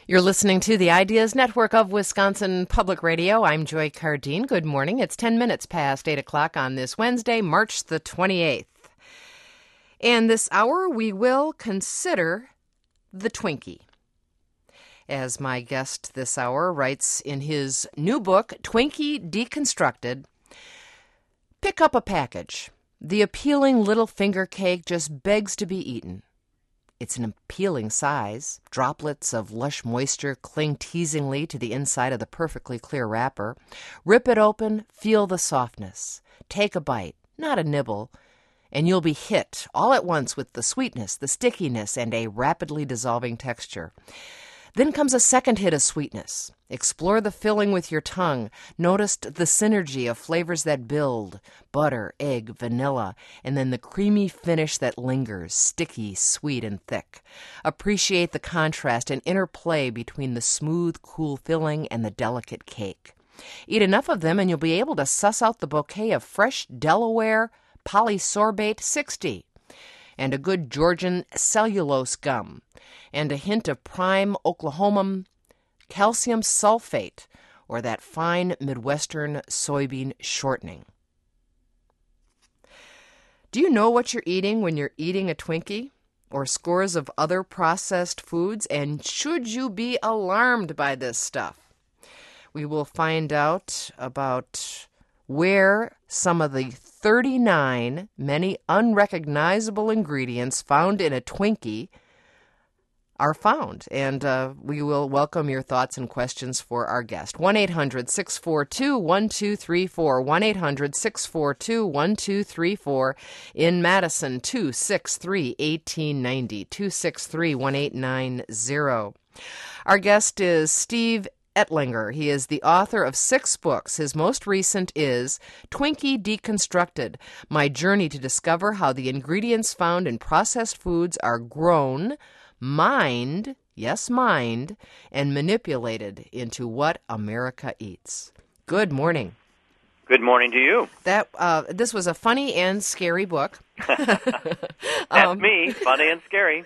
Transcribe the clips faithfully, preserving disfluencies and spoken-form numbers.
You're listening to the Ideas Network of Wisconsin Public Radio. I'm Joy Cardine. Good morning. It's ten minutes past eight o'clock on this Wednesday, March the twenty-eighth. And this hour, we will consider the Twinkie. As my guest this hour writes in his new book, Twinkie Deconstructed, pick up a package. The appealing little finger cake just begs to be eaten. It's an appealing size. Droplets of lush moisture cling teasingly to the inside of the perfectly clear wrapper. Rip it open, feel the softness. Take a bite, not a nibble, and you'll be hit all at once with the sweetness, the stickiness, and a rapidly dissolving texture. Then comes a second hit of sweetness. Explore the filling with your tongue. Notice the synergy of flavors that build, butter, egg, vanilla, and then the creamy finish that lingers, sticky, sweet, and thick. Appreciate the contrast and interplay between the smooth, cool filling and the delicate cake. Eat enough of them and you'll be able to suss out the bouquet of fresh Delaware polysorbate sixty. And a good Georgian cellulose gum, and a hint of prime Oklahoma calcium sulfate, or that fine Midwestern soybean shortening. Do you know what you're eating when you're eating a Twinkie, or scores of other processed foods, and should you be alarmed by this stuff? We will find out about where some of the thirty-nine many unrecognizable ingredients found in a Twinkie are found. And uh, we will welcome your thoughts and questions for our guest. one eight hundred six four two one two three four, one eight hundred six four two one two three four. In Madison, two six three, one eight nine zero, two six three, one eight nine zero. Our guest is Steve Ettlinger. He is the author of six books. His most recent is Twinkie Deconstructed, My Journey to Discover How the Ingredients Found in Processed Foods Are Grown, Mined, yes, mined, and manipulated into what America eats. Good morning. Good morning to you. That uh, this was a funny and scary book. That's um, me, funny and scary.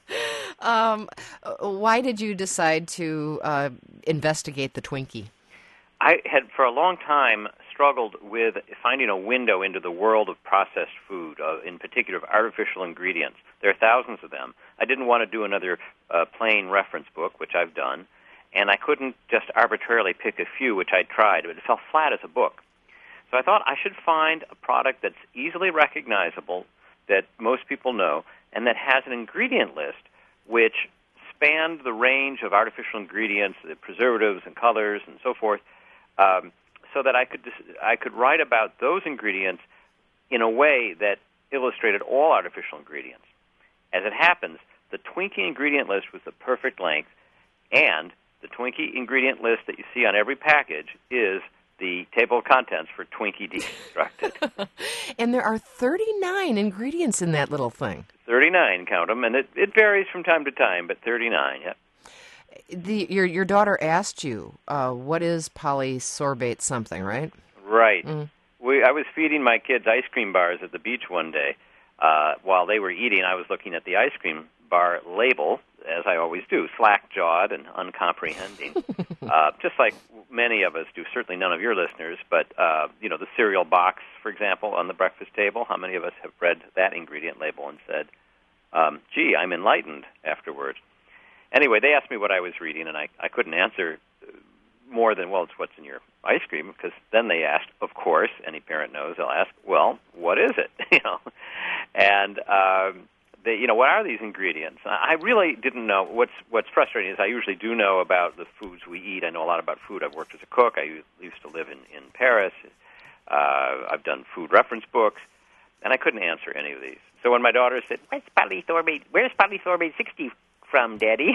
um, why did you decide to uh, investigate the Twinkie? I had, for a long time, struggled with finding a window into the world of processed food, uh, in particular of artificial ingredients. There are thousands of them. I didn't want to do another uh, plain reference book, which I've done, and I couldn't just arbitrarily pick a few, which I tried, but it fell flat as a book. So I thought I should find a product that's easily recognizable, that most people know, and that has an ingredient list which spanned the range of artificial ingredients, the preservatives and colors and so forth, um, so that I could I could write about those ingredients in a way that illustrated all artificial ingredients. As it happens, the Twinkie ingredient list was the perfect length, and the Twinkie ingredient list that you see on every package is the table of contents for Twinkie Deconstructed. And there are thirty-nine ingredients in that little thing. thirty-nine, count them, and it, it varies from time to time, but thirty-nine, yeah. The, your your daughter asked you, uh, what is polysorbate something, right? Right. Mm. We, I was feeding my kids ice cream bars at the beach one day. Uh, while they were eating, I was looking at the ice cream bar label, as I always do, slack-jawed and uncomprehending, uh, just like many of us do, certainly none of your listeners, but, uh, you know, the cereal box, for example, on the breakfast table, how many of us have read that ingredient label and said, um, gee, I'm enlightened afterwards? Anyway, they asked me what I was reading, and I, I couldn't answer more than, well, it's what's in your ice cream, because then they asked, of course, any parent knows, they'll ask, well, what is it? you know, and... Um, They, you know, what are these ingredients? I really didn't know. What's what's frustrating is I usually do know about the foods we eat. I know a lot about food. I've worked as a cook. I used to live in, in Paris. Uh, I've done food reference books, and I couldn't answer any of these. So when my daughter said, "Where's polysorbate? Where's polysorbate sixty from, Daddy?"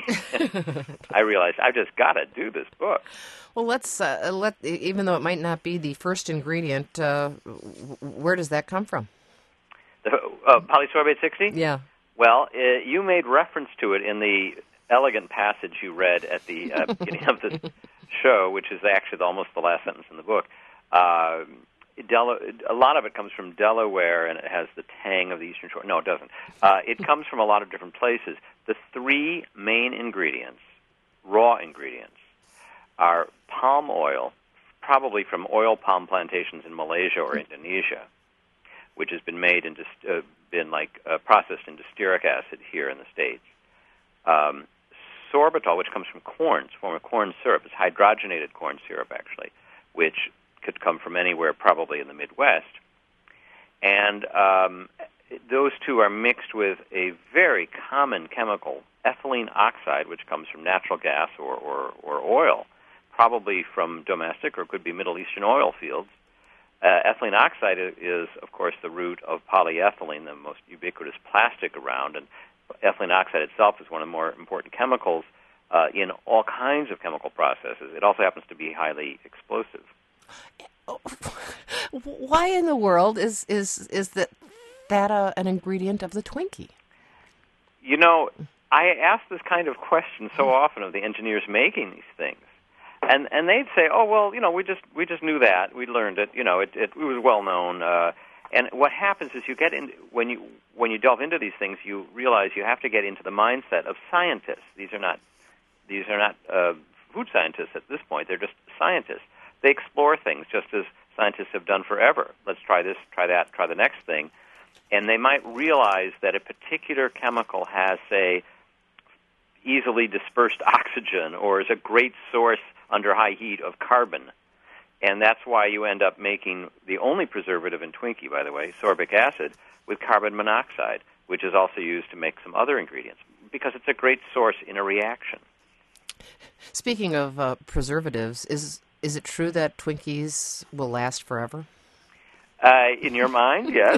I realized I've just got to do this book. Well, let's uh, let even though it might not be the first ingredient, uh, where does that come from? The uh, polysorbate sixty? Yeah. Well, uh, you made reference to it in the elegant passage you read at the uh, beginning of the show, which is actually almost the last sentence in the book. Uh, Del- a lot of it comes from Delaware, and it has the tang of the Eastern Shore. No, it doesn't. Uh, it comes from a lot of different places. The three main ingredients raw ingredients are palm oil, probably from oil palm plantations in Malaysia or Indonesia, which has been made into uh, been like uh, processed into stearic acid here in the States. Um, sorbitol, which comes from corn, it's a form of corn syrup. It's hydrogenated corn syrup, actually, which could come from anywhere, probably in the Midwest. And um, those two are mixed with a very common chemical, ethylene oxide, which comes from natural gas or, or, or oil, probably from domestic or could be Middle Eastern oil fields. Uh, ethylene oxide is, of course, the root of polyethylene, the most ubiquitous plastic around, and ethylene oxide itself is one of the more important chemicals uh, in all kinds of chemical processes. It also happens to be highly explosive. Why in the world is is is that that uh, an ingredient of the Twinkie? You know, I ask this kind of question so often of the engineers making these things. And and they'd say, oh well, you know, we just we just knew that, we learned it, you know, it it, it was well known. Uh, and what happens is you get in when you when you delve into these things, you realize you have to get into the mindset of scientists. These are not these are not uh, food scientists at this point; they're just scientists. They explore things just as scientists have done forever. Let's try this, try that, try the next thing, and they might realize that a particular chemical has, say, easily dispersed oxygen, or is a great source under high heat of carbon. And that's why you end up making the only preservative in Twinkie, by the way, sorbic acid, with carbon monoxide, which is also used to make some other ingredients, because it's a great source in a reaction. Speaking of uh, preservatives, is is it true that Twinkies will last forever? Uh, in your mind, yes.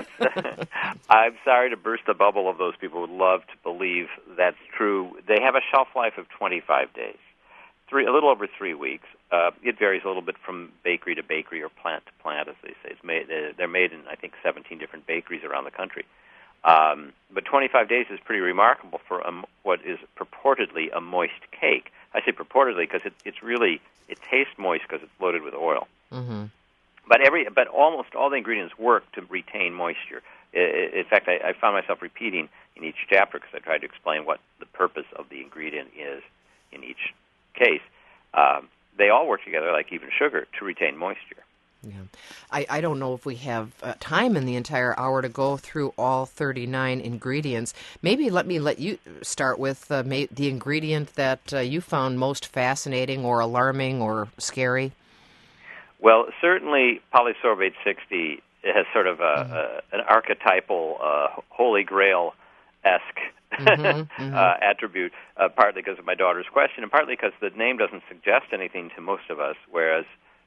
I'm sorry to burst the bubble of those people who would love to believe that's true. They have a shelf life of twenty-five days. Three, a little over three weeks. Uh, it varies a little bit from bakery to bakery or plant to plant, as they say. It's made, they're made in, I think, seventeen different bakeries around the country. Um, but twenty-five days is pretty remarkable for a, what is purportedly a moist cake. I say purportedly because it, it's really, it tastes moist because it's loaded with oil. Mm-hmm. But every, but almost all the ingredients work to retain moisture. In fact, I, I found myself repeating in each chapter because I tried to explain what the purpose of the ingredient is in each case. Um, they all work together, like even sugar, to retain moisture. Yeah, I, I don't know if we have uh, time in the entire hour to go through all thirty-nine ingredients. Maybe let me let you start with uh, may, the ingredient that uh, you found most fascinating or alarming or scary. Well, certainly polysorbate sixty has sort of a, mm-hmm. a, an archetypal uh, Holy Grail-esque mm-hmm, mm-hmm. uh, attribute, uh, partly because of my daughter's question, and partly because the name doesn't suggest anything to most of us, whereas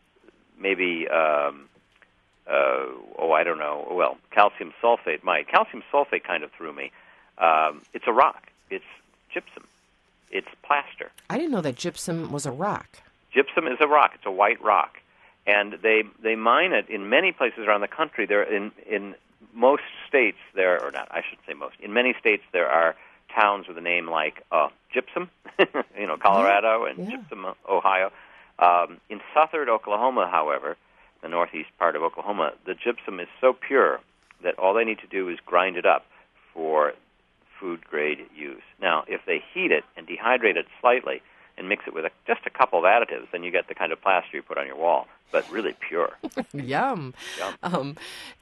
maybe, um, uh, oh, I don't know, well, calcium sulfate might. Calcium sulfate kind of threw me. Um, it's a rock. It's gypsum. It's plaster. I didn't know that gypsum was a rock. Gypsum is a rock. It's a white rock. And they they mine it in many places around the country. There in in most states there, or not, I should say most. In many states there are towns with a name like uh, Gypsum, you know, Colorado, and yeah. Gypsum, Ohio. Um, in Southern Oklahoma, however, the northeast part of Oklahoma, the gypsum is so pure that all they need to do is grind it up for food-grade use. Now, if they heat it and dehydrate it slightly and mix it with a, just a couple of additives, then you get the kind of plaster you put on your wall, but really pure. Yum. Yum. Um,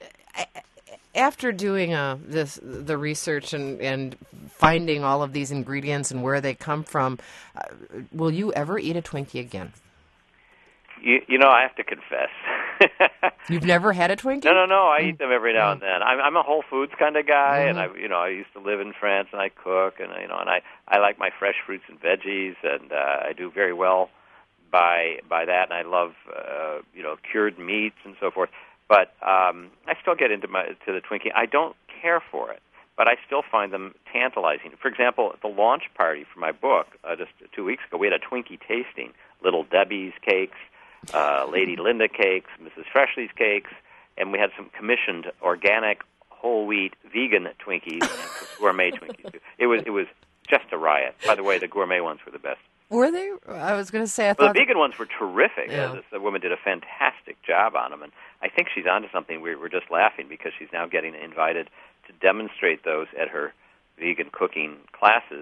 after doing uh, this, the research and, and finding all of these ingredients and where they come from, uh, will you ever eat a Twinkie again? You, you know, I have to confess. You've never had a Twinkie? No, no, no. I eat them every now mm. and then. I'm, I'm a Whole Foods kind of guy, mm-hmm. and I, you know, I used to live in France, and I cook, and you know, and I, I like my fresh fruits and veggies, and uh, I do very well by by that, and I love, uh, you know, cured meats and so forth. But um, I still get into my to the Twinkie. I don't care for it, but I still find them tantalizing. For example, at the launch party for my book uh, just two weeks ago, we had a Twinkie tasting, Little Debbie's cakes, uh, Lady Linda cakes, Missus Freshley's cakes, and we had some commissioned organic, whole wheat, vegan Twinkies and gourmet Twinkies too. It was it was just a riot. By the way, the gourmet ones were the best. Were they? I was going to say I thought well, the vegan ones were terrific. Yeah. Uh, the woman did a fantastic job on them, and I think she's onto something. We were just laughing because she's now getting invited to demonstrate those at her vegan cooking classes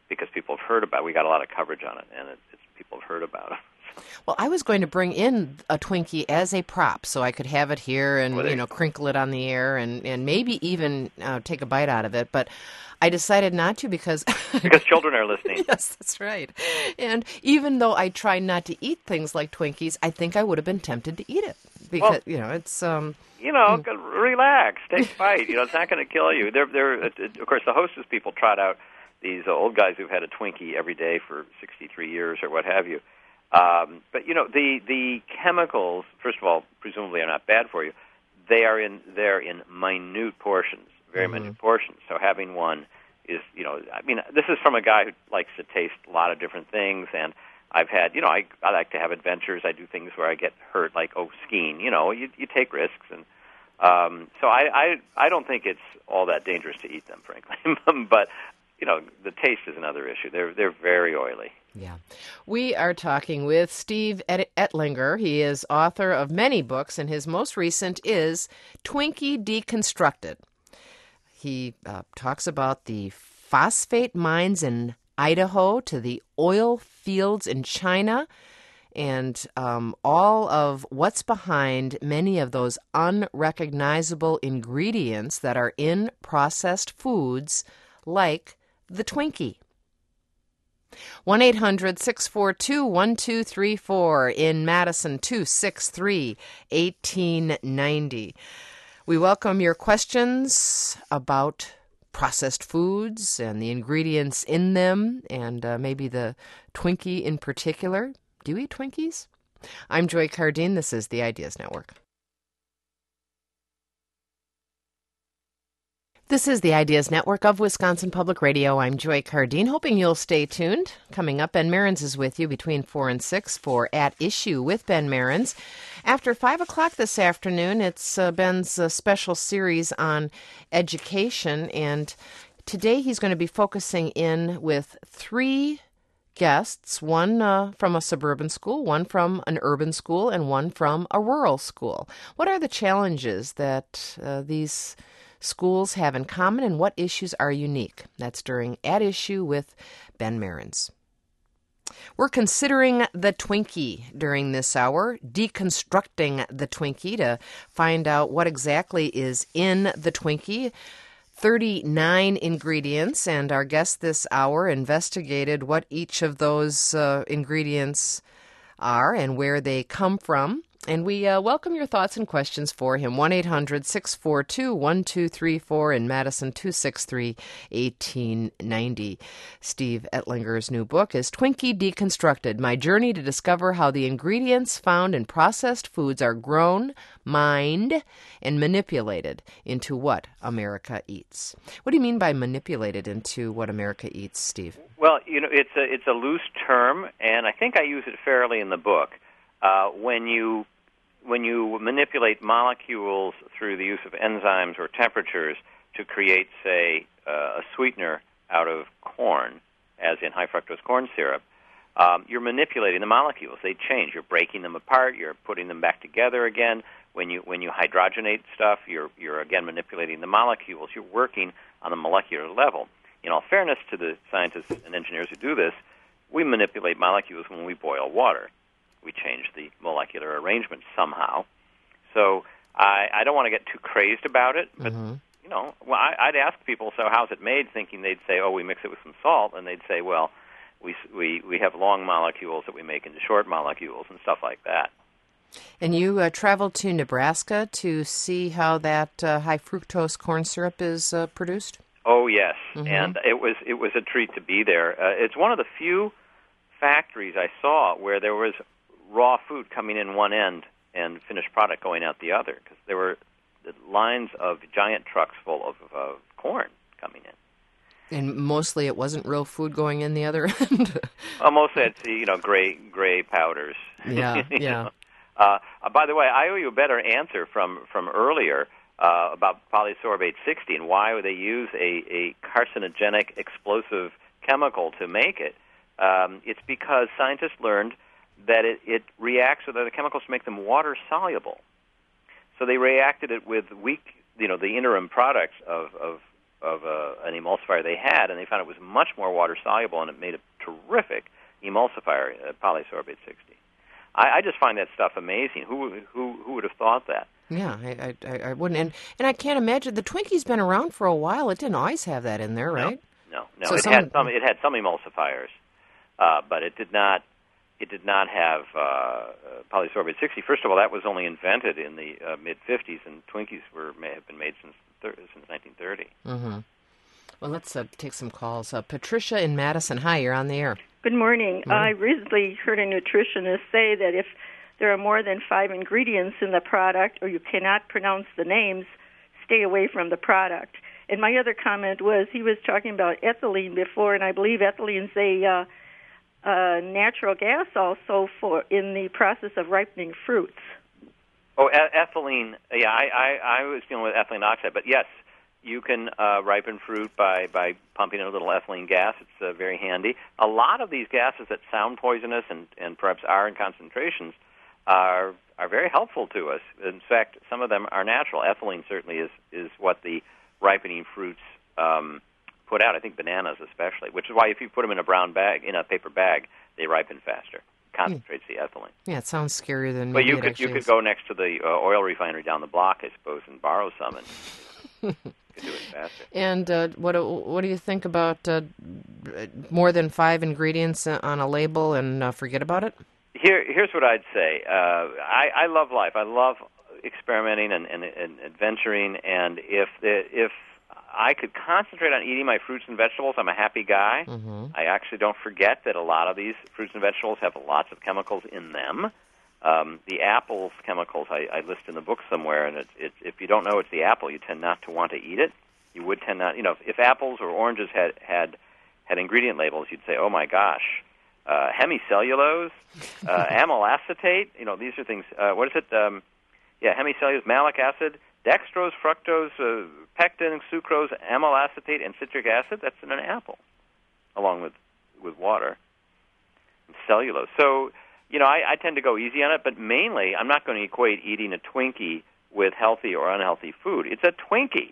because people have heard about it. We got a lot of coverage on it, and it, it's people have heard about it. Well, I was going to bring in a Twinkie as a prop so I could have it here and, Well, you know, crinkle it on the air and, and maybe even uh, take a bite out of it. But I decided not to because... because children are listening. Yes, that's right. And even though I try not to eat things like Twinkies, I think I would have been tempted to eat it. Because, well, you know, it's... Um, you know, mm. relax, take a bite. You know, it's not going to kill you. They're, they're, of course, the Hostess people trot out these uh, old guys who've had a Twinkie every day for sixty-three years or what have you. Um, but, you know, the, the chemicals, first of all, presumably are not bad for you. They are in, they're in minute portions, very mm-hmm. minute portions. So having one is, you know, I mean, this is from a guy who likes to taste a lot of different things, and I've had, you know, I, I like to have adventures. I do things where I get hurt, like, oh, skiing. You know, you, you take risks. And um, so I, I, I don't think it's all that dangerous to eat them, frankly. But, you know, the taste is another issue. They're, they're very oily. Yeah. We are talking with Steve Ettlinger. He is author of many books, and his most recent is Twinkie Deconstructed. He uh, talks about the phosphate mines in Idaho to the oil fields in China and um, all of what's behind many of those unrecognizable ingredients that are in processed foods like the Twinkie. one eight hundred six four two one two three four, in Madison, two six three one eight nine zero. We welcome your questions about processed foods and the ingredients in them, and uh, maybe the Twinkie in particular. Do you eat Twinkies? I'm Joy Cardine. This is the Ideas Network. This is the Ideas Network of Wisconsin Public Radio. I'm Joy Cardine, hoping you'll stay tuned. Coming up, Ben Mehrens is with you between four and six for At Issue with Ben Mehrens. After five o'clock this afternoon, it's uh, Ben's uh, special series on education, and today he's going to be focusing in with three guests, one uh, from a suburban school, one from an urban school, and one from a rural school. What are the challenges that uh, these schools have in common, and what issues are unique? That's during At Issue with Ben Mehrens. We're considering the Twinkie during this hour, deconstructing the Twinkie to find out what exactly is in the Twinkie. thirty-nine ingredients, and our guest this hour investigated what each of those uh, ingredients are and where they come from. And we uh, welcome your thoughts and questions for him. one eight hundred six four two one two three four, in Madison, two six three one eight nine zero. Steve Ettlinger's new book is Twinkie Deconstructed, My Journey to Discover How the Ingredients Found in Processed Foods Are Grown, Mined, and Manipulated into What America Eats. What do you mean by manipulated into what America eats, Steve? Well, you know, it's a, it's a loose term, and I think I use it fairly in the book. Uh, when you When you manipulate molecules through the use of enzymes or temperatures to create, say, uh, a sweetener out of corn, as in high fructose corn syrup, um, you're manipulating the molecules. They change. You're breaking them apart. You're putting them back together again. When you when you hydrogenate stuff, you're you're again manipulating the molecules. You're working on a molecular level. In all fairness to the scientists and engineers who do this, we manipulate molecules when we boil water. We change the molecular arrangement somehow. So I, I don't want to get too crazed about it, but, mm-hmm. you know, well, I, I'd ask people, so how's it made, thinking they'd say, oh, we mix it with some salt, and they'd say, well, we, we, we have long molecules that we make into short molecules and stuff like that. And you uh, traveled to Nebraska to see how that uh, high fructose corn syrup is uh, produced? Oh, yes, mm-hmm. and it was it was a treat to be there. Uh, it's one of the few factories I saw where there was raw food coming in one end and finished product going out the other, because there were lines of giant trucks full of uh, corn coming in. And mostly it wasn't real food going in the other end? Well, mostly it's, you know, gray gray powders. Yeah, yeah. Uh, uh, by the way, I owe you a better answer from, from earlier uh, about polysorbate sixty and why they use a, a carcinogenic explosive chemical to make it. Um, it's because scientists learned that it, it reacts with other chemicals to make them water-soluble. So they reacted it with weak, you know, the interim products of, of of a, an emulsifier they had, and they found it was much more water soluble, and it made a terrific emulsifier, uh, polysorbate sixty. I, I just find that stuff amazing. Who who who would have thought that? Yeah, I, I, I wouldn't, and and I can't imagine the Twinkie's been around for a while. It didn't always have that in there, right? No, no, no. So it some, had some. It had some emulsifiers, uh, but it did not. It did not have uh, polysorbate sixty. First of all, that was only invented in the uh, mid fifties, and Twinkies were may have been made since thir- since nineteen thirty. Mm-hmm. Well, let's uh, take some calls. Uh, Patricia in Madison. Hi, you're on the air. Good morning. Mm-hmm. I recently heard a nutritionist say that if there are more than five ingredients in the product, or you cannot pronounce the names, stay away from the product. And my other comment was he was talking about ethylene before, and I believe ethylene's a uh, uh, natural gas also for in the process of ripening fruits. Oh, e- ethylene. Yeah, I, I, I was dealing with ethylene oxide, but yes, you can uh, ripen fruit by, by pumping in a little ethylene gas. It's uh, very handy. A lot of these gases that sound poisonous and, and perhaps are in concentrations are are very helpful to us. In fact, some of them are natural. Ethylene certainly is, is what the ripening fruits um, put out. I think bananas especially, which is why if you put them in a brown bag, in a paper bag, they ripen faster. Concentrates mm. the ethylene. Yeah, it sounds scarier than but maybe you it could actually you could is. go next to the uh, oil refinery down the block, I suppose, and borrow some and could do it faster. And uh, what do- what do you think about uh, more than five ingredients on a label and uh, forget about it? Here, here's what I'd say. Uh, I, I love life. I love experimenting and, and, and adventuring. And if the, if I could concentrate on eating my fruits and vegetables, I'm a happy guy. Mm-hmm. I actually don't forget that a lot of these fruits and vegetables have lots of chemicals in them. Um, the apple's chemicals I, I list in the book somewhere, and it's, it's, if you don't know it's the apple, you tend not to want to eat it. You would tend not, you know, if, if apples or oranges had, had had ingredient labels, you'd say, oh my gosh. Uh, hemicellulose, uh, amyl acetate, you know, these are things, uh, what is it? Um, yeah, hemicellulose, malic acid, dextrose, fructose, uh, pectin, sucrose, amyl acetate, and citric acid. That's in an apple, along with, with water and cellulose. So, you know, I, I tend to go easy on it, but mainly I'm not going to equate eating a Twinkie with healthy or unhealthy food. It's a Twinkie.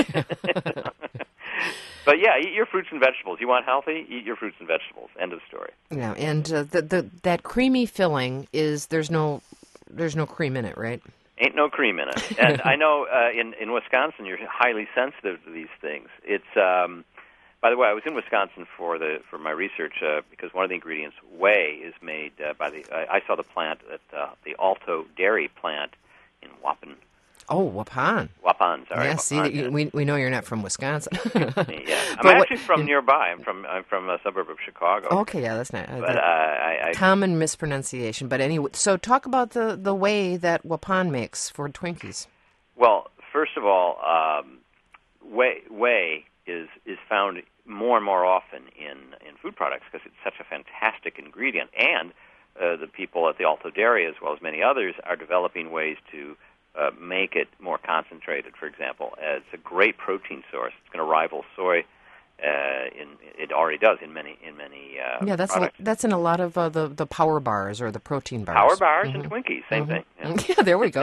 But yeah, eat your fruits and vegetables. You want healthy? Eat your fruits and vegetables. End of story. Yeah, and uh, the, the that creamy filling is there's no there's no cream in it, right? Ain't no cream in it. And I know uh, in in Wisconsin you're highly sensitive to these things. It's um, by the way, I was in Wisconsin for the for my research uh, because one of the ingredients, whey, is made uh, by the. I, I saw the plant at uh, the Alto Dairy plant in Waupun. Oh, Waupun. Waupun, sorry. Yeah, Waupun, see, that you, yeah. we we know you're not from Wisconsin. Yeah, I'm But actually what- from nearby. I'm from I'm from a suburb of Chicago. Okay, yeah, that's not uh, But uh, that- I, I common mispronunciation. But anyway, so talk about the the whey that Waupun makes for Twinkies. well, first of all, um, whey whey is is found more and more often in in food products because it's such a fantastic ingredient, and uh, the people at the Alto Dairy, as well as many others, are developing ways to uh, make it more concentrated. For example, uh, it's a great protein source. It's going to rival soy. Uh, in it already does in many in many uh, Yeah, that's a, products. that's in a lot of uh, the the power bars or the protein bars. Power bars Mhm. and Twinkies, same thing. Yeah. Yeah, there we go.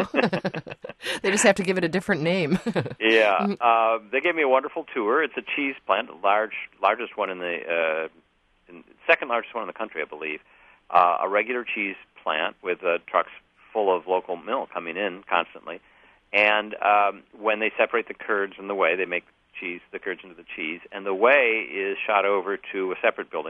They just have to give it a different name. Yeah, uh, they gave me a wonderful tour. It's a cheese plant, large, largest one in the uh, in, second largest one in the country, I believe. Uh, a regular cheese plant with uh, trucks full of local milk coming in constantly. And um, when they separate the curds and the whey, they make cheese, the curds into the cheese, and the whey is shot over to a separate building,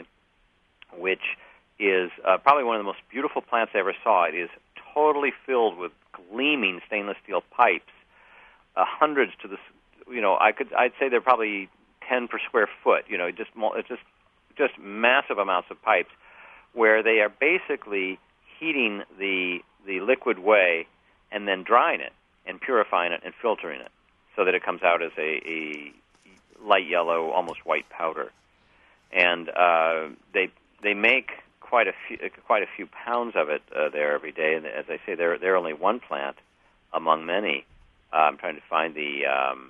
which is uh, probably one of the most beautiful plants I ever saw. It is totally filled with gleaming stainless steel pipes, uh, hundreds to the, you know, I could, I'd say they're probably ten per square foot. You know, just mul- it's just, just massive amounts of pipes, where they are basically heating the the liquid whey and then drying it and purifying it and filtering it, so that it comes out as a, a light yellow, almost white powder. And uh, they they make quite a few quite a few pounds of it uh, there every day. And as I say, they're they're only one plant among many. Uh, I'm trying to find the um,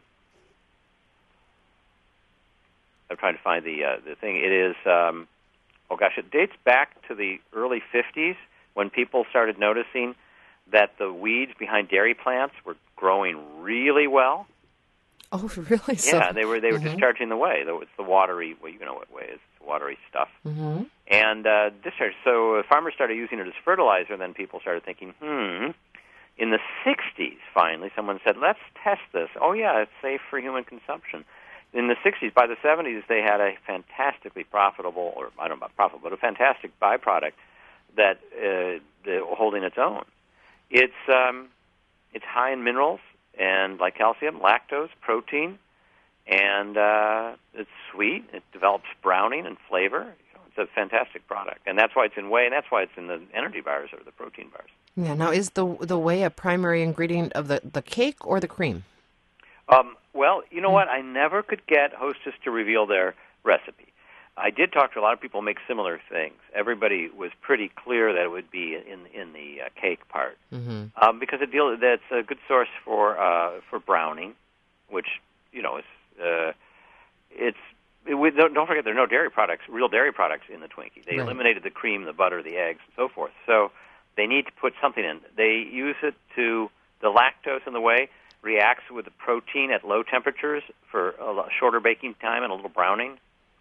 I'm trying to find the uh, the thing. It is um, oh gosh, it dates back to the early fifties when people started noticing that the weeds behind dairy plants were growing really well. Oh, really? Yeah, so, they were they were mm-hmm. discharging the whey. It's the watery, well, you know what whey is, it's watery stuff. Mm-hmm. And uh, discharge. So uh, farmers started using it as fertilizer, and then people started thinking, hmm. In the sixties, finally, someone said, let's test this. Oh, yeah, it's safe for human consumption. In the sixties, by the seventies, they had a fantastically profitable, or I don't know about profitable, but a fantastic byproduct that uh, the, holding its own. It's um, it's high in minerals and like calcium, lactose, protein, and uh, it's sweet. It develops browning and flavor. It's a fantastic product, and that's why it's in whey, and that's why it's in the energy bars or the protein bars. Yeah. Now, is the the whey a primary ingredient of the, the cake or the cream? Um, well, you know what? I never could get Hostess to reveal their recipe. I did talk to a lot of people who make similar things. Everybody was pretty clear that it would be in in the uh, cake part, mm-hmm. um, because it deal that's a good source for uh, for browning, which you know is uh, it's. It, we, don't, don't forget there are no dairy products, real dairy products in the Twinkie. They right. eliminated the cream, the butter, the eggs, and so forth. So they need to put something in. They use it to the lactose in the whey reacts with the protein at low temperatures for a shorter baking time and a little browning.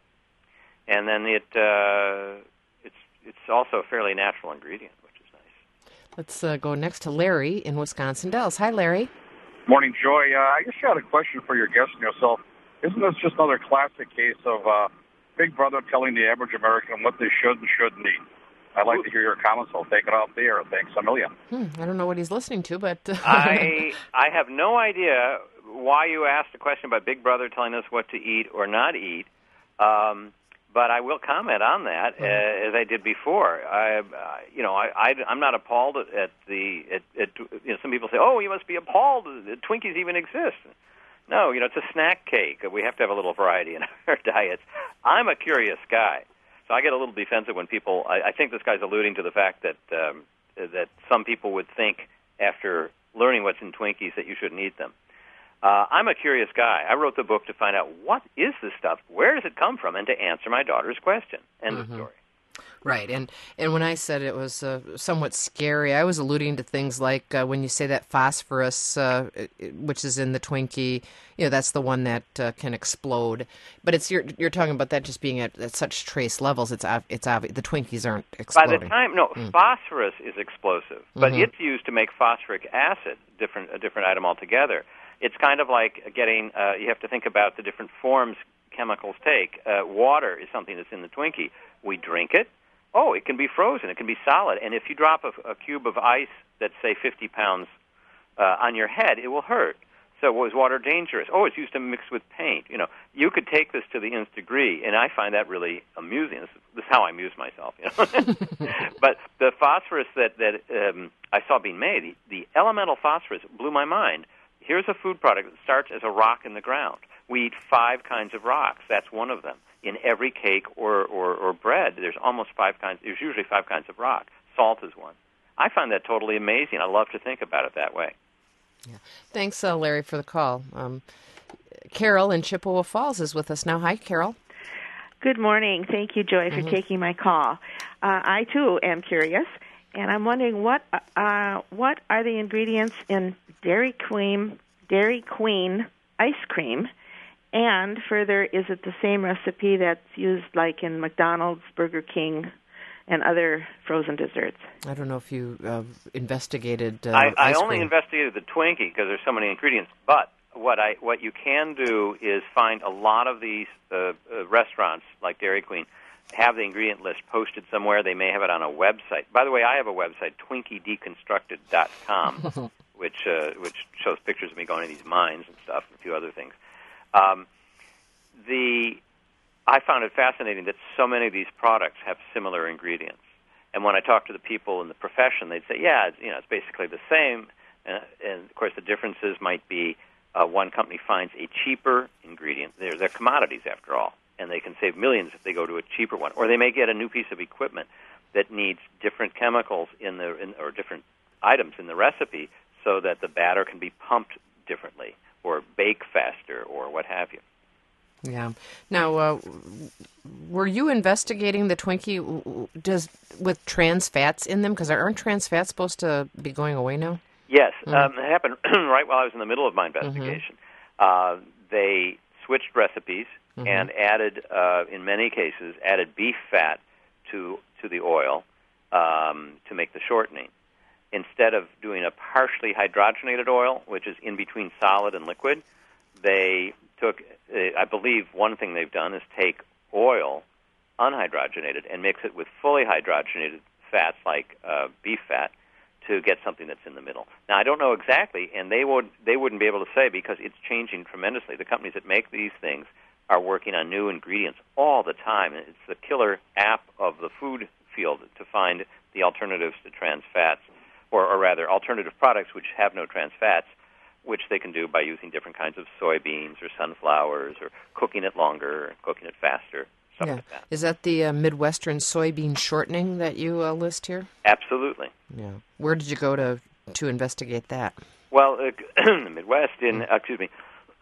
And then it uh, it's it's also a fairly natural ingredient, which is nice. Let's uh, go next to Larry in Wisconsin Dells. Hi, Larry. Morning, Joy. Uh, I just had a question for your guest and yourself. Isn't this just another classic case of uh, Big Brother telling the average American what they should and shouldn't eat? I'd like to hear your comments. I'll take it off the air. Thanks a million. Hmm, I don't know what he's listening to, but... Uh, I I have no idea why you asked a question about Big Brother telling us what to eat or not eat, um, but I will comment on that, mm-hmm. uh, as I did before. I, uh, you know, I, I, I'm not appalled at, at the... At, at, you know, some people say, oh, you must be appalled that Twinkies even exist. No, you know, it's a snack cake. We have to have a little variety in our diets. I'm a curious guy, so I get a little defensive when people. I, I think this guy's alluding to the fact that um, that some people would think after learning what's in Twinkies that you shouldn't eat them. Uh, I'm a curious guy. I wrote the book to find out what is this stuff, where does it come from, and to answer my daughter's question. End mm-hmm. of story. Right, and and when I said it was uh, somewhat scary, I was alluding to things like uh, when you say that phosphorus, uh, which is in the Twinkie, you know, that's the one that uh, can explode. But it's you're you're talking about that just being at, at such trace levels. It's it's obvious the Twinkies aren't exploding. By the time, no, mm. phosphorus is explosive, but mm-hmm. it's used to make phosphoric acid, different a different item altogether. It's kind of like getting. Uh, you have to think about the different forms chemicals take. Uh, water is something that's in the Twinkie. We drink it. Oh, it can be frozen. It can be solid. And if you drop a, a cube of ice that's, say, fifty pounds uh, on your head, it will hurt. So was water dangerous? Oh, it's used to mix with paint. You know, you could take this to the nth degree, and I find that really amusing. This is, this is how I amuse myself. You know? But the phosphorus that, that um, I saw being made, the, the elemental phosphorus, blew my mind. Here's a food product that starts as a rock in the ground. We eat five kinds of rocks. That's one of them. In every cake or, or, or bread, there's almost five kinds. There's usually five kinds of rock. Salt is one. I find that totally amazing. I love to think about it that way. Yeah. Thanks, uh, Larry, for the call. Um, Carol in Chippewa Falls is with us now. Hi, Carol. Good morning. Thank you, Joy, for mm-hmm. taking my call. Uh, I, too, am curious, and I'm wondering what uh, what are the ingredients in Dairy Queen, Dairy Queen ice cream? And further, is it the same recipe that's used like in McDonald's, Burger King, and other frozen desserts? I don't know if you uh, investigated uh, I, I ice only cream. investigated the Twinkie because there's so many ingredients. But what I what you can do is find a lot of these uh, uh, restaurants, like Dairy Queen, have the ingredient list posted somewhere. They may have it on a website. By the way, I have a website, Twinkie Deconstructed dot com, which uh, which shows pictures of me going to these mines and stuff, and a few other things. Um, the I found it fascinating that so many of these products have similar ingredients. And when I talk to the people in the profession, they'd say, yeah, it's, you know, it's basically the same. Uh, and, of course, the differences might be uh, one company finds a cheaper ingredient. They're, they're commodities, after all, and they can save millions if they go to a cheaper one. Or they may get a new piece of equipment that needs different chemicals in the in, or different items in the recipe so that the batter can be pumped differently, or bake faster, or what have you. Yeah. Now, uh, were you investigating the Twinkie does with trans fats in them? Because aren't trans fats supposed to be going away now? Yes. Mm-hmm. Um, it happened right while I was in the middle of my investigation. Mm-hmm. Uh, they switched recipes mm-hmm. and added, uh, in many cases, added beef fat to to the oil um, to make the shortening. Instead of doing a partially hydrogenated oil, which is in between solid and liquid, they took, uh, I believe one thing they've done is take oil, unhydrogenated, and mix it with fully hydrogenated fats like uh, beef fat to get something that's in the middle. Now, I don't know exactly, and they would they wouldn't be able to say because it's changing tremendously. The companies that make these things are working on new ingredients all the time. It's the killer app of the food field to find the alternatives to trans fats, or, or rather, alternative products which have no trans fats, which they can do by using different kinds of soybeans or sunflowers or cooking it longer or cooking it faster. Yeah. Like that. Is that the uh, Midwestern soybean shortening that you uh, list here? Absolutely. Yeah. Where did you go to to investigate that? Well, uh, the Midwest, in uh, excuse me,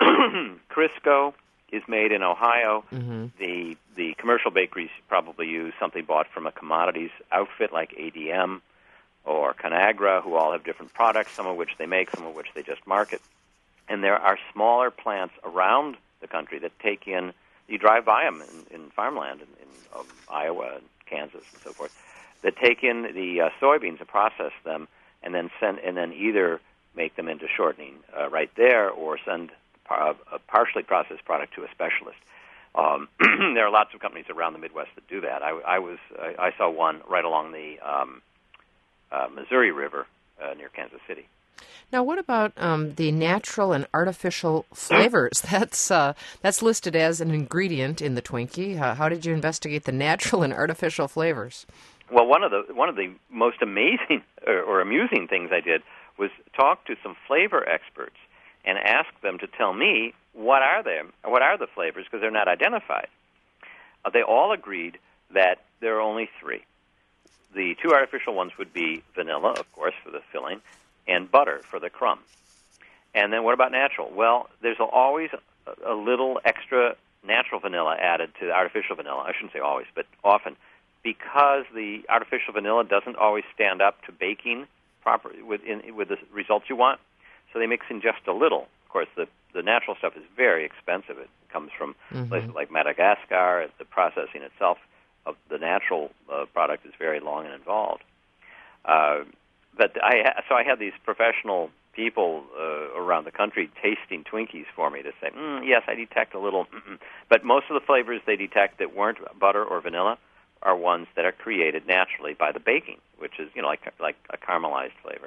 Crisco is made in Ohio. Mm-hmm. The the commercial bakeries probably use something bought from a commodities outfit like A D M or Conagra, who all have different products, some of which they make, some of which they just market. And there are smaller plants around the country that take in. You drive by them in, in farmland in, in um, Iowa and Kansas and so forth, that take in the uh, soybeans and process them, and then send and then either make them into shortening uh, right there, or send par- a partially processed product to a specialist. Um, there are lots of companies around the Midwest that do that. I, I was I, I saw one right along the um, uh, Missouri River uh, near Kansas City. Now, what about um, the natural and artificial flavors? That's uh, that's listed as an ingredient in the Twinkie. How, how did you investigate the natural and artificial flavors? Well, one of the one of the most amazing or, or amusing things I did was talk to some flavor experts and ask them to tell me what are they, what are the flavors, because they're not identified. Uh, they all agreed that there are only three. The two artificial ones would be vanilla, of course, for the filling, and butter for the crumb. And then what about natural? Well, there's always a, a little extra natural vanilla added to the artificial vanilla. I shouldn't say always, but often, because the artificial vanilla doesn't always stand up to baking properly with, in, with the results you want, so they mix in just a little. Of course, the, the natural stuff is very expensive. It comes from mm-hmm. places like Madagascar. The processing itself of the natural uh, product is very long and involved. Uh, But I so I had these professional people uh, around the country tasting Twinkies for me to say, mm, yes, I detect a little. Mm-mm. But most of the flavors they detect that weren't butter or vanilla are ones that are created naturally by the baking, which is, you know, like like a caramelized flavor.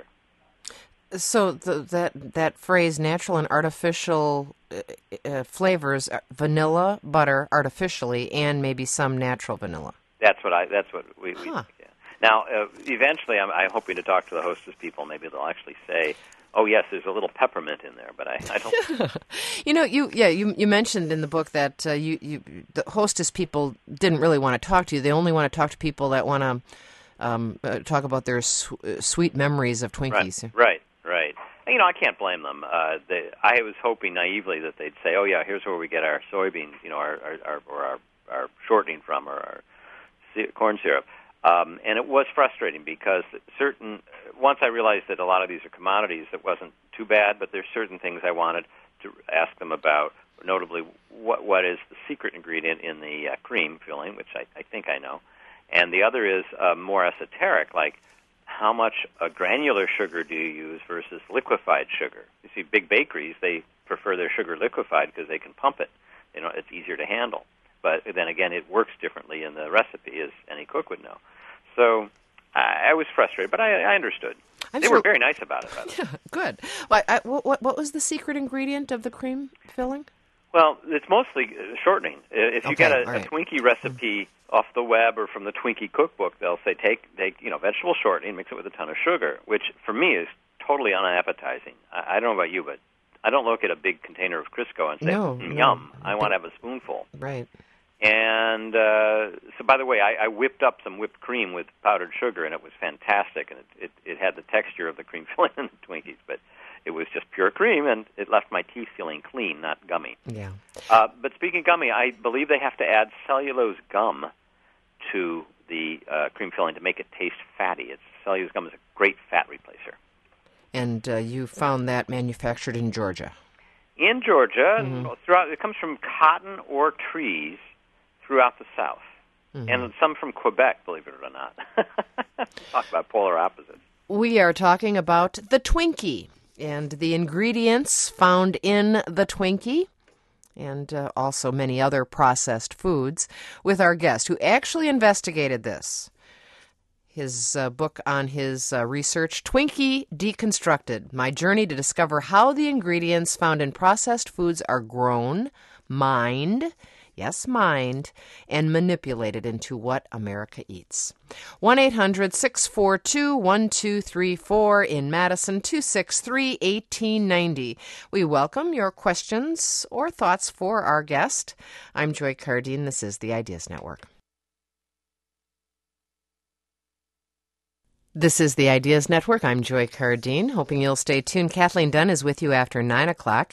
So the, that that phrase, natural and artificial uh, uh, flavors, vanilla, butter, artificially, and maybe some natural vanilla. That's what I. That's what we. Huh. we yeah. Now, uh, eventually, I'm, I'm hoping to talk to the hostess people. Maybe they'll actually say, "Oh, yes, there's a little peppermint in there," but I, I don't. You know, you yeah, you you mentioned in the book that uh, you you the hostess people didn't really want to talk to you. They only want to talk to people that want to um, uh, talk about their su- uh, sweet memories of Twinkies. Right, right, right. And, you know, I can't blame them. Uh, they, I was hoping naively that they'd say, "Oh, yeah, here's where we get our soybeans, you know, our our, our or our, our shortening from, or our corn syrup." Um, and it was frustrating because certain, once I realized that a lot of these are commodities, it wasn't too bad, but there's certain things I wanted to ask them about, notably what what is the secret ingredient in the uh, cream filling, which I, I think I know. And the other is uh, more esoteric, like how much uh, granular sugar do you use versus liquefied sugar? You see, big bakeries, they prefer their sugar liquefied because they can pump it. You know, it's easier to handle. But then again, it works differently in the recipe, as any cook would know. So I, I was frustrated, but I, I understood. I'm they sure... were very nice about it, by the way. Yeah, good. Well, I, what, what was the secret ingredient of the cream filling? Well, it's mostly shortening. If you okay, get a, right. a Twinkie recipe mm-hmm. off the web or from the Twinkie cookbook, they'll say take, take you know, vegetable shortening, mix it with a ton of sugar, which for me is totally unappetizing. I, I don't know about you, but I don't look at a big container of Crisco and say, no, mm, no. yum, I want to have a spoonful. Right. And uh, so, by the way, I, I whipped up some whipped cream with powdered sugar, and it was fantastic. And it, it, it had the texture of the cream filling in the Twinkies, but it was just pure cream, and it left my teeth feeling clean, not gummy. Yeah. Uh, but speaking of gummy, I believe they have to add cellulose gum to the uh, cream filling to make it taste fatty. It's, cellulose gum is a great fat replacer. And uh, you found that manufactured in Georgia? In Georgia, Mm-hmm. throughout it comes from cotton or trees throughout the South, Mm-hmm. and some from Quebec, believe it or not. Talk about polar opposites. We are talking about the Twinkie and the ingredients found in the Twinkie, and uh, also many other processed foods, with our guest who actually investigated this. His uh, book on his uh, research, Twinkie Deconstructed, My Journey to Discover How the Ingredients Found in Processed Foods Are Grown, Mined, yes, mined, and manipulated into what America eats. one eight hundred six four two one two three four in Madison, two six three, one eight nine zero. We welcome your questions or thoughts for our guest. I'm Joy Cardine. This is the Ideas Network. This is the Ideas Network. I'm Joy Cardine, hoping you'll stay tuned. Kathleen Dunn is with you after nine o'clock,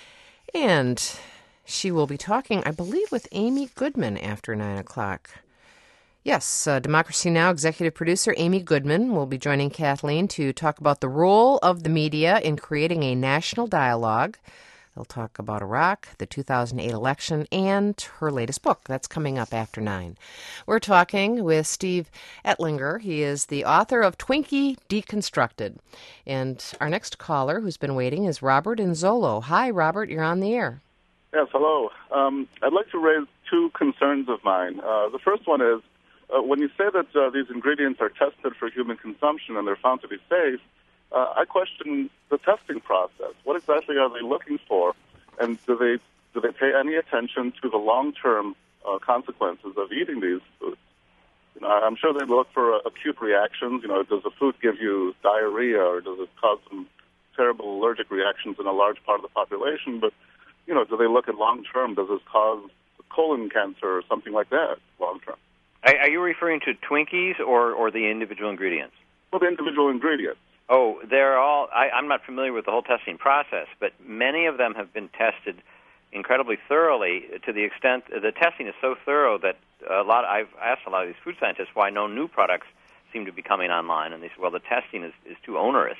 and she will be talking, I believe, with Amy Goodman after nine o'clock. Yes, uh, Democracy Now! Executive producer Amy Goodman will be joining Kathleen to talk about the role of the media in creating a national dialogue. They'll talk about Iraq, the two thousand eight election, and her latest book. That's coming up after nine. We're talking with Steve Ettlinger. He is the author of Twinkie Deconstructed. And our next caller who's been waiting is Robert in Zolo. Hi, Robert. You're on the air. Yes, hello. Um, I'd like to raise two concerns of mine. Uh, the first one is, uh, when you say that uh, these ingredients are tested for human consumption and they're found to be safe, uh, I question the testing process. What exactly are they looking for, and do they do they pay any attention to the long-term uh, consequences of eating these foods? You know, I'm sure they look for uh, acute reactions. You know, does the food give you diarrhea, or does it cause some terrible allergic reactions in a large part of the population? But you know, do they look at long-term? Does this cause colon cancer or something like that long-term? Are, are you referring to Twinkies or, or the individual ingredients? Well, the individual ingredients. Oh, they're all, I, I'm not familiar with the whole testing process, but many of them have been tested incredibly thoroughly to the extent, the testing is so thorough that a lot, I've asked a lot of these food scientists why no new products seem to be coming online, and they said, well, the testing is, is too onerous.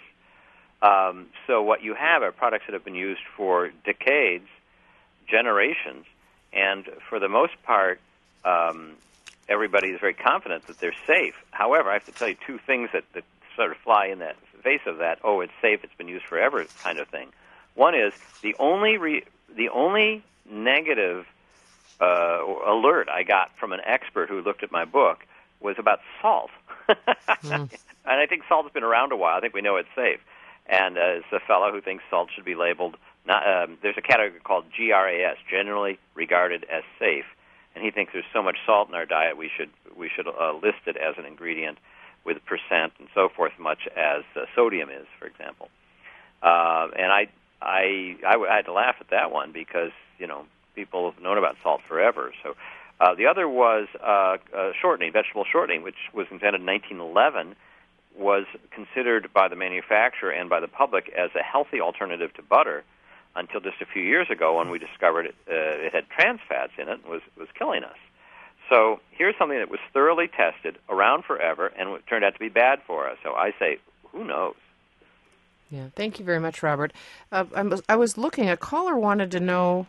Um, so what you have are products that have been used for decades, generations, and for the most part, um, everybody is very confident that they're safe. However, I have to tell you two things that, that sort of fly in the face of that, oh, it's safe, it's been used forever kind of thing. One is the only re, the only negative uh, alert I got from an expert who looked at my book was about salt. mm. And I think salt's been around a while. I think we know it's safe. And uh, it's a fellow who thinks salt should be labeled, not, um, there's a category called G R A S, generally regarded as safe. And he thinks there's so much salt in our diet we should we should uh, list it as an ingredient with percent and so forth, much as uh, sodium is, for example. Uh, and I, I, I, I had to laugh at that one because, you know, people have known about salt forever. So uh, the other was uh, uh, shortening, vegetable shortening, which was invented in nineteen eleven, was considered by the manufacturer and by the public as a healthy alternative to butter until just a few years ago when we discovered it, uh, it had trans fats in it and was, was killing us. So here's something that was thoroughly tested, around forever, and it turned out to be bad for us. So I say, who knows? Yeah, thank you very much, Robert. Uh, I, was, I was looking, a caller wanted to know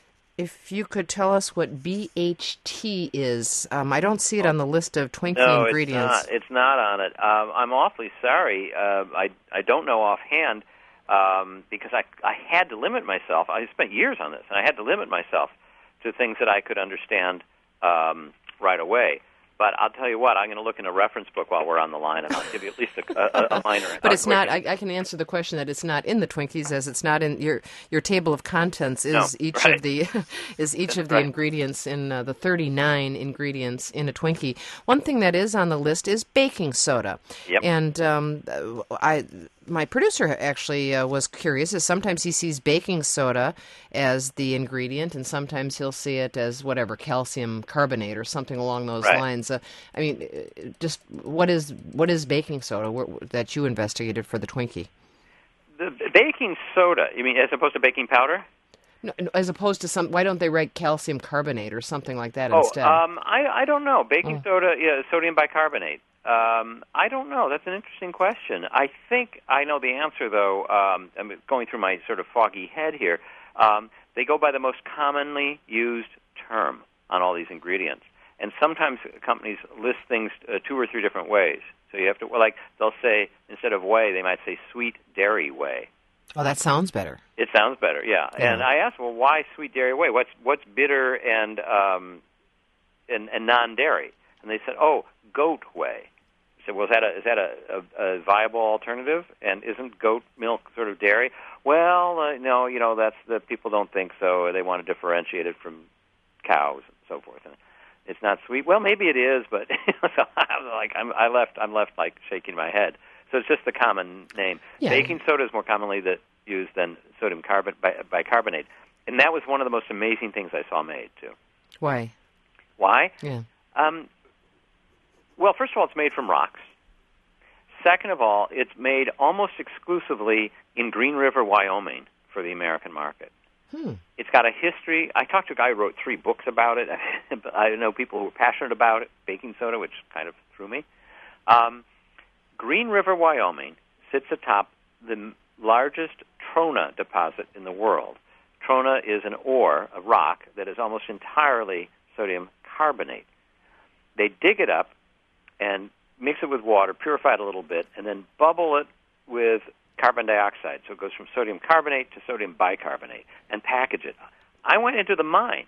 if you could tell us what B H T is. Um, I don't see it on the list of Twinkie no, ingredients. It's not, it's not on it. Um, I'm awfully sorry. Uh, I, I don't know offhand um, because I, I had to limit myself. I spent years on this, and I had to limit myself to things that I could understand Um, right away. But I'll tell you what, I'm going to look in a reference book while we're on the line, and I'll give you at least a, a, a minor. But it's not, I, I can answer the question that it's not in the Twinkies, as it's not in your your table of contents is no, each right. of the is each of the right. ingredients in uh, the thirty-nine ingredients in a Twinkie. One thing that is on the list is baking soda. Yep. And um, I my producer actually uh, was curious, is sometimes he sees baking soda as the ingredient, and sometimes he'll see it as whatever, calcium carbonate or something along those right. lines. Uh, I mean, just what is what is baking soda wh- that you investigated for the Twinkie? The baking soda, you mean as opposed to baking powder? No, as opposed to some, why don't they write calcium carbonate or something like that oh, instead? um, I, I don't know. Baking oh. soda, yeah, sodium bicarbonate. Um, I don't know. That's an interesting question. I think I know the answer, though. Um, I'm going through my sort of foggy head here. Um, they go by the most commonly used term on all these ingredients. And sometimes companies list things uh, two or three different ways. So you have to, well, like, they'll say, instead of whey, they might say sweet dairy whey. Oh, that sounds better. It sounds better, yeah. yeah. And I asked, well, why sweet dairy whey? What's what's bitter and um, and, and non-dairy? And they said, oh, goat whey. I said, well, is that a is that a, a, a viable alternative? And isn't goat milk sort of dairy? Well, uh, no, you know, that's the people don't think so. They want to differentiate it from cows and so forth. And it's not sweet. Well, maybe it is, but so I'm like I'm, I left. I'm left like shaking my head. So it's just the common name. Yeah. Baking soda is more commonly that used than sodium carbon, bi, bicarbonate, and that was one of the most amazing things I saw made too. Why? Why? Yeah. Um, well, first of all, it's made from rocks. Second of all, it's made almost exclusively in Green River, Wyoming, for the American market. Hmm. It's got a history. I talked to a guy who wrote three books about it. I know people who are passionate about it, baking soda, which kind of threw me. Um, Green River, Wyoming, sits atop the largest trona deposit in the world. Trona is an ore, a rock, that is almost entirely sodium carbonate. They dig it up and mix it with water, purify it a little bit, and then bubble it with carbon dioxide. So it goes from sodium carbonate to sodium bicarbonate, and package it. I went into the mine,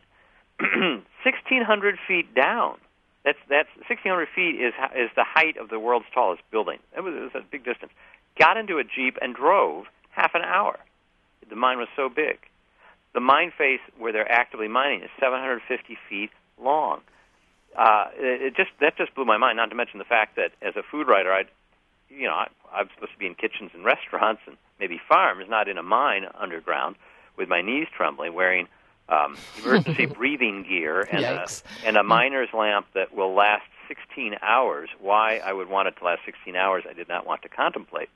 sixteen hundred feet down. That's that's sixteen hundred feet is is the height of the world's tallest building. It was, it was a big distance. Got into a Jeep and drove half an hour. The mine was so big. The mine face where they're actively mining is seven hundred fifty feet long. Uh, it, it just that just blew my mind. Not to mention the fact that as a food writer, I, you know, I, I'm supposed to be in kitchens and restaurants and maybe farms, not in a mine underground, with my knees trembling, wearing um, emergency breathing gear and a, and a miner's lamp that will last sixteen hours. Why I would want it to last sixteen hours, I did not want to contemplate.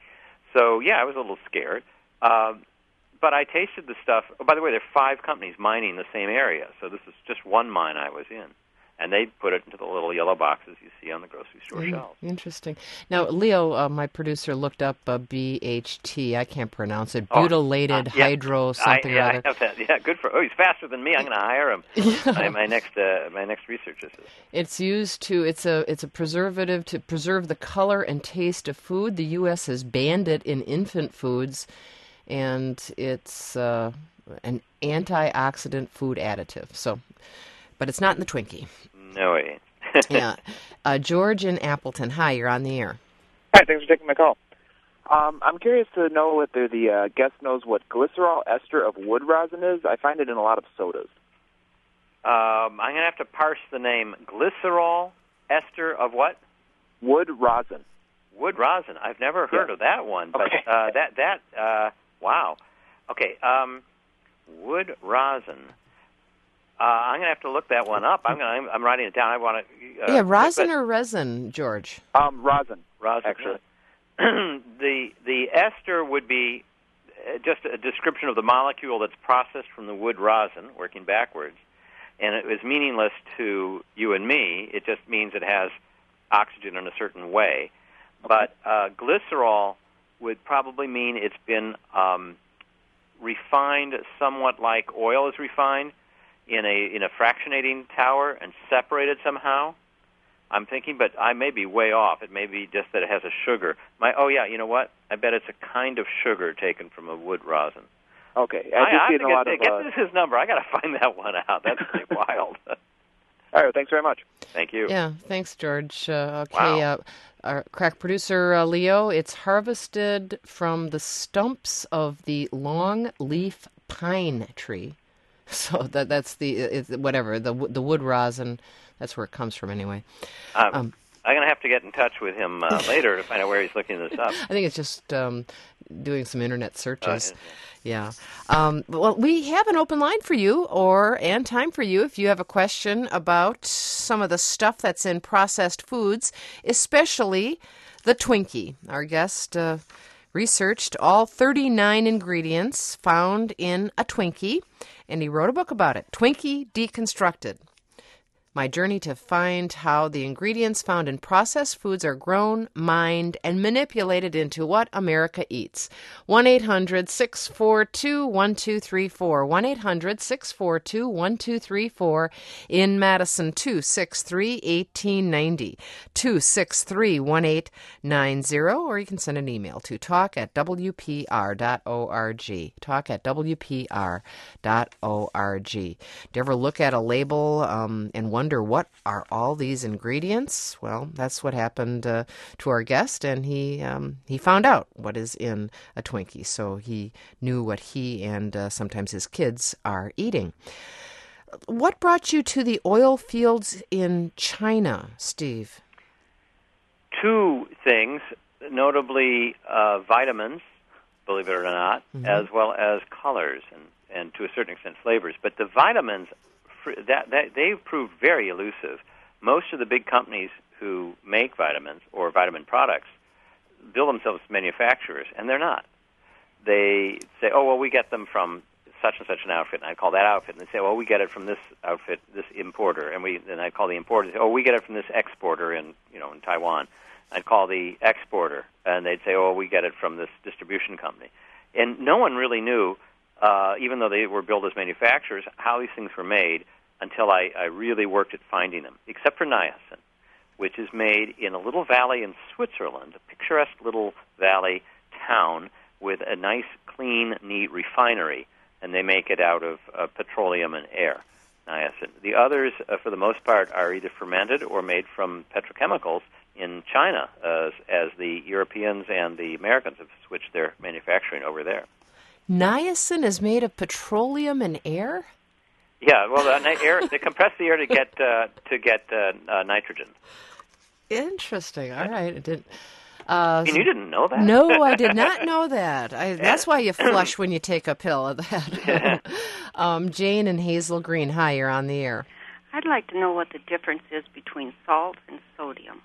So yeah, I was a little scared. Uh, but I tasted the stuff. Oh, by the way, there are five companies mining the same area, so this is just one mine I was in. And they put it into the little yellow boxes you see on the grocery store Mm, shelves. Interesting. Now, Leo, uh, my producer, looked up uh, B H T. I can't pronounce it. Oh, Butylated uh, yeah. hydro something I, yeah, or other. I have that. Yeah, good for. Oh, he's faster than me. I'm going to hire him. my, my next, uh, my next research assistant. It's used to. It's a. It's a preservative to preserve the color and taste of food. The U S has banned it in infant foods, and it's uh, an antioxidant food additive. So, but it's not in the Twinkie. No way. Yeah. Uh, George in Appleton. Hi, you're on the air. Hi, thanks for taking my call. Um, I'm curious to know whether the uh, guest knows what glycerol ester of wood rosin is. I find it in a lot of sodas. Um, I'm going to have to parse the name. Glycerol ester of what? Wood rosin. Wood rosin. I've never heard yeah. of that one. But okay. uh, that that uh, wow. Okay. Um, wood rosin. Uh, I'm going to have to look that one up. I'm going. I'm writing it down. I want to. Uh, yeah, rosin but, or resin, George? Um, rosin. Rosin. Actually, the the ester would be just a description of the molecule that's processed from the wood rosin, working backwards, and it is meaningless to you and me. It just means it has oxygen in a certain way. But uh, glycerol would probably mean it's been um, refined somewhat like oil is refined in a in a fractionating tower and separated somehow. I'm thinking, but I may be way off. It may be just that it has a sugar. My oh yeah, you know what? I bet it's a kind of sugar taken from a wood rosin. Okay, I, I, do I see have in to a lot get, of. get Uh... this his number. I got to find that one out. That's pretty wild. All right, well, thanks very much. Thank you. Yeah, thanks, George. Uh, okay, Wow. uh, our crack producer, uh, Leo, it's harvested from the stumps of the long-leaf pine tree. So that that's the, it's, whatever, the the wood rosin, that's where it comes from anyway. Um, Um, I'm going to have to get in touch with him uh, later to find out where he's looking this up. I think it's just um, doing some internet searches. Uh, Yeah. Um, well, we have an open line for you, or and time for you if you have a question about some of the stuff that's in processed foods, especially the Twinkie. Our guest uh, researched all thirty-nine ingredients found in a Twinkie, and he wrote a book about it, Twinkie Deconstructed. My journey to find how the ingredients found in processed foods are grown, mined, and manipulated into what America eats. one eight hundred six four two one two three four. one eight hundred six four two one two three four. In Madison, two six three one eight nine zero. two six three one eight nine zero. Or you can send an email to talk at w p r dot org. Talk at w p r dot org. Do you ever look at a label um, and wonder what are all these ingredients? Well, that's what happened uh, to our guest, and he um, he found out what is in a Twinkie, so he knew what he and uh, sometimes his kids are eating. What brought you to the oil fields in China, Steve? Two things, notably uh, vitamins, believe it or not, mm-hmm. as well as colors and, and to a certain extent flavors. But the vitamins, that, that they've proved very elusive. Most of the big companies who make vitamins or vitamin products bill themselves as manufacturers, and they're not. They say, oh, well, we get them from such and such an outfit, and I call that outfit, and they say, well, we get it from this outfit, this importer, and we and I call the importer, and say, oh, we get it from this exporter in you know in Taiwan. I'd call the exporter, and they'd say, oh, we get it from this distribution company. And no one really knew, uh, even though they were billed as manufacturers, how these things were made until I, I really worked at finding them, except for niacin, which is made in a little valley in Switzerland, a picturesque little valley town with a nice, clean, neat refinery, and they make it out of uh, petroleum and air, niacin. The others, uh, for the most part, are either fermented or made from petrochemicals in China, uh, as the Europeans and the Americans have switched their manufacturing over there. Niacin is made of petroleum and air? Yeah, well, the air, they compress the air to get uh, to get uh, uh, nitrogen. Interesting. All right, I didn't. Uh, and you didn't know that? No, I did not know that. I, that's why you flush when you take a pill of that. um, Jane and Hazel Green, hi, you're on the air. I'd like to know what the difference is between salt and sodium.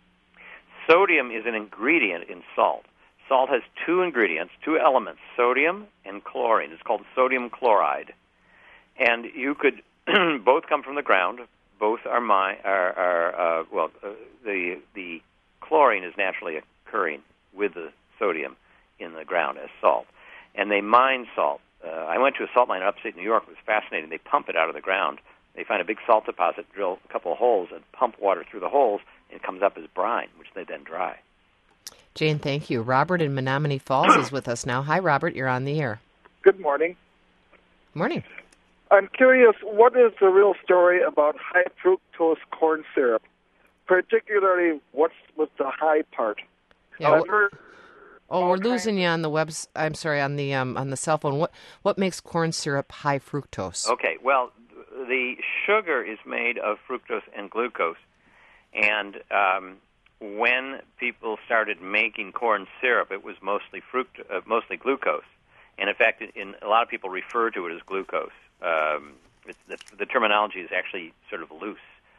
Sodium is an ingredient in salt. Salt has two ingredients, two elements, sodium and chlorine. It's called sodium chloride. And you could both come from the ground. Both are my are, are uh, well uh, the the chlorine is naturally occurring with the sodium in the ground as salt, and they mine salt. Uh, I went to a salt mine in upstate New York. It was fascinating. They pump it out of the ground. They find a big salt deposit, drill a couple of holes, and pump water through the holes, and it comes up as brine, which they then dry. Jane, thank you. Robert in Menominee Falls is with us now. Hi, Robert. You're on the air. Good morning. Morning. I'm curious, what is the real story about high fructose corn syrup? Particularly, what's with the high part? Yeah, I've heard oh, we're losing you on the web. I'm sorry, on the um, on the cell phone. What what makes corn syrup high fructose? Okay, well, the sugar is made of fructose and glucose, and um, when people started making corn syrup, it was mostly fruct, uh, mostly glucose, and in fact, in, a lot of people refer to it as glucose. Um, it's, the, the terminology is actually sort of loose.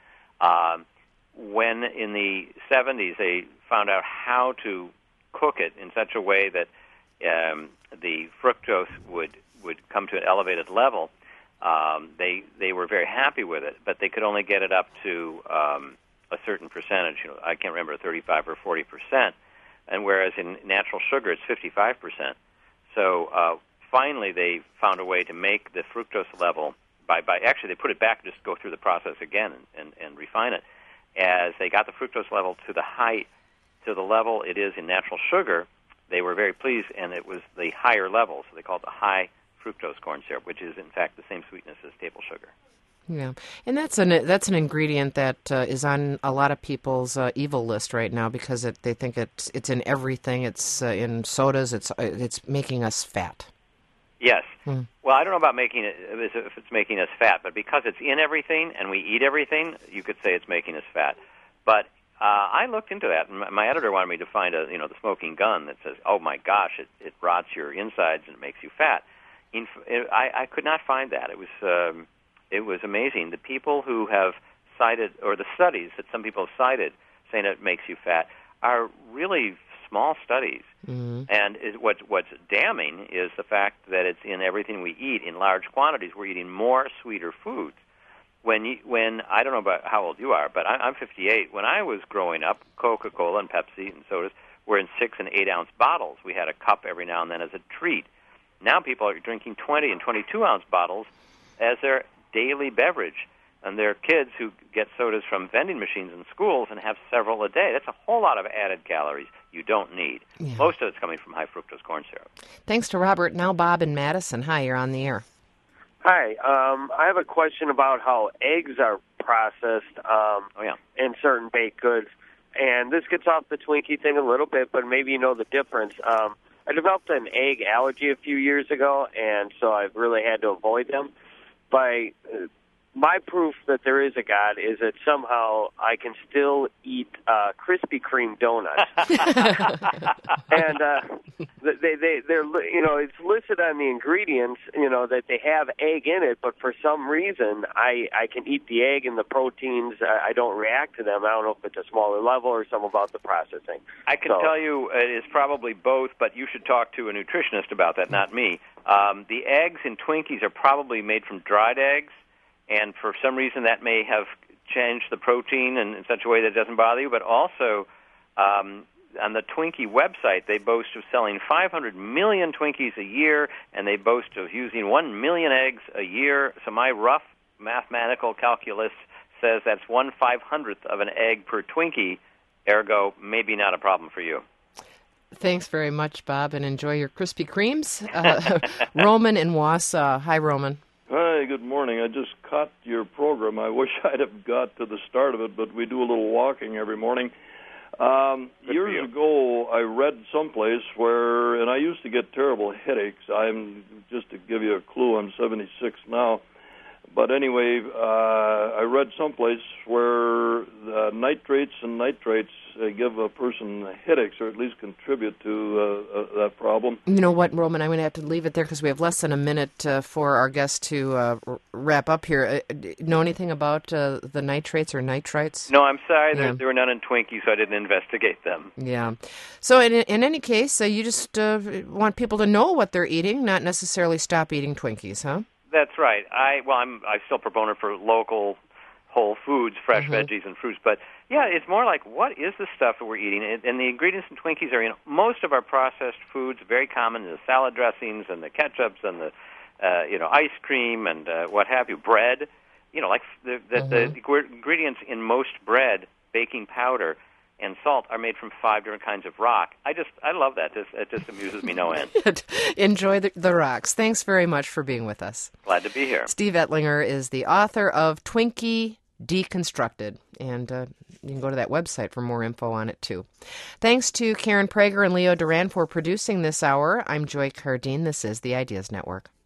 Um, when in the seventies they found out how to cook it in such a way that um, the fructose would, would come to an elevated level, um, they they were very happy with it, but they could only get it up to um, a certain percentage. You know, I can't remember, thirty-five or forty percent, and whereas in natural sugar it's fifty-five percent. So uh, finally they found a way to make the fructose level by, by actually they put it back, just go through the process again and, and, and refine it. As they got the fructose level to the height, to the level it is in natural sugar, they were very pleased, and it was the higher level, so they called it the high fructose corn syrup, which is in fact the same sweetness as table sugar. Yeah, and that's an that's an ingredient that uh, is on a lot of people's uh, evil list right now because it, they think it's it's in everything. It's uh, in sodas. It's it's making us fat. Yes. Hmm. Well, I don't know about making it if it's making us fat, but because it's in everything and we eat everything, you could say it's making us fat. But uh, I looked into that, and my editor wanted me to find a you know the smoking gun that says, "Oh my gosh, it, it rots your insides and it makes you fat." In, it, I, I could not find that. It was um, it was amazing. The people who have cited, or the studies that some people have cited, saying it makes you fat, are really small studies. Mm-hmm. And it, what, what's damning is the fact that it's in everything we eat in large quantities. We're eating more sweeter foods. when you, when I don't know about how old you are, but I, I'm fifty-eight. When I was growing up, Coca-Cola and Pepsi and sodas were in six and eight ounce bottles. We had a cup every now and then as a treat. Now people are drinking twenty and twenty-two ounce bottles as their daily beverage. And there are kids who get sodas from vending machines in schools and have several a day. That's a whole lot of added calories you don't need. Yeah. Most of it's coming from high fructose corn syrup. Thanks to Robert. Now Bob in Madison. Hi, you're on the air. Hi. Um, I have a question about how eggs are processed um, oh, yeah. in certain baked goods. And this gets off the Twinkie thing a little bit, but maybe you know the difference. Um, I developed an egg allergy a few years ago, and so I've really had to avoid them. By uh, my proof that there is a God is that somehow I can still eat uh, Krispy Kreme donuts, and uh, they they they're you know it's listed on the ingredients you know that they have egg in it, but for some reason I I can eat the egg and the proteins. I, I don't react to them. I don't know if it's a smaller level or something about the processing. I can so, tell you it is probably both, but you should talk to a nutritionist about that, not me. Um, the eggs in Twinkies are probably made from dried eggs. And for some reason, that may have changed the protein in, in such a way that it doesn't bother you. But also, um, on the Twinkie website, they boast of selling five hundred million Twinkies a year, and they boast of using one million eggs a year. So my rough mathematical calculus says that's one five-hundredth of an egg per Twinkie, ergo, maybe not a problem for you. Thanks very much, Bob, and enjoy your Krispy Kremes. Uh, Roman in Wausau. Hi, Roman. Hi, good morning. I just caught your program. I wish I'd have got to the start of it, but we do a little walking every morning. Um, years ago, I read someplace where, and I used to get terrible headaches. I'm, just to give you a clue, I'm seventy-six now. But anyway, uh, I read someplace where the nitrates and nitrates uh, give a person headaches, or at least contribute to uh, uh, that problem. You know what, Roman, I'm going to have to leave it there because we have less than a minute uh, for our guest to uh, r- wrap up here. Uh, know anything about uh, the nitrates or nitrites? No, I'm sorry. Yeah. There, there were none in Twinkies, so I didn't investigate them. Yeah. So in, in any case, uh, you just uh, want people to know what they're eating, not necessarily stop eating Twinkies, huh? That's right. I well, I'm I'm still proponent for local, whole foods, fresh mm-hmm. veggies and fruits. But yeah, it's more like what is the stuff that we're eating? And, and the ingredients in Twinkies are in most of our processed foods. Very common, the salad dressings and the ketchups and the uh, you know ice cream and uh, what have you. Bread, you know, like the the, mm-hmm. the ingredients in most bread, baking powder and salt are made from five different kinds of rock. I just, I love that. It, it just amuses me no end. Enjoy the, the rocks. Thanks very much for being with us. Glad to be here. Steve Ettlinger is the author of Twinkie Deconstructed, and uh, you can go to that website for more info on it, too. Thanks to Karen Prager and Leo Duran for producing this hour. I'm Joy Cardine. This is the Ideas Network.